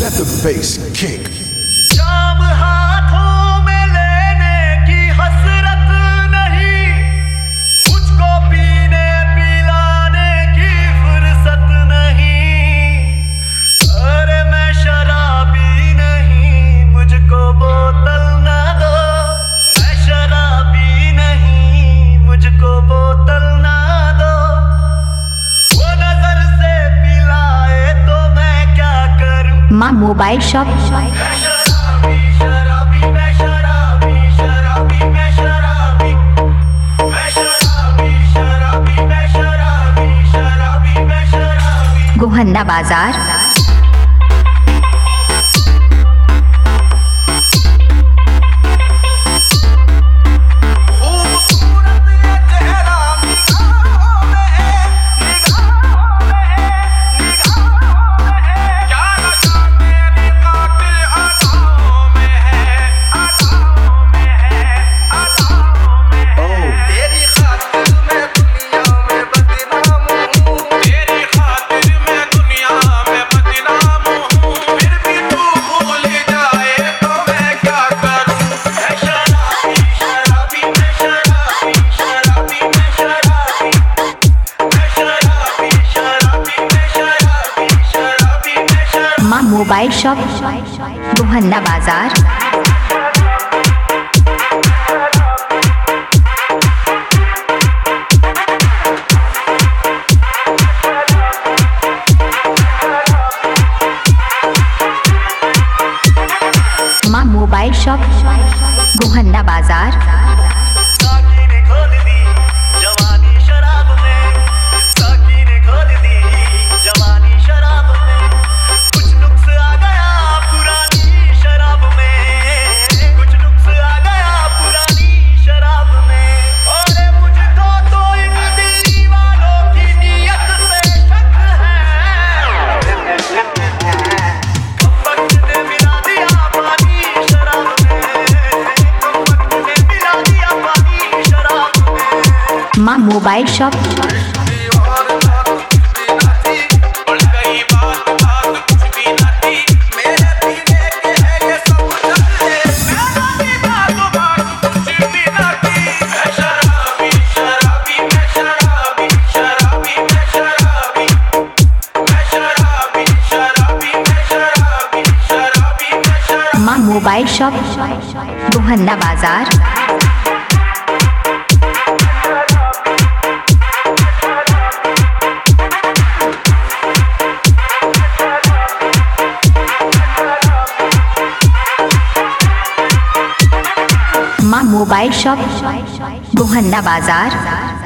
Let the bass kick. जाम हाथों में लेने की हसरत नहीं, मुझको पीने पिलाने की फुर्सत नहीं। अरे मैं शराबी नहीं, मुझको बोतल ना दो। मैं शराबी नहीं, मुझको बोतल ना दो। वो नजर से पिलाए तो मैं क्या करूं। माँ मोबाइल शॉप। गोहन्ना बाजार। माँ मोबाइल शॉप, गोहन्ना बाजार। माँ मोबाइल शॉप, गोहन्ना बाजार। Maa mobile shop. Maa mobile shop, Gohana बाजार। माँ मोबाइल शॉप, गोहन्ना बाजार।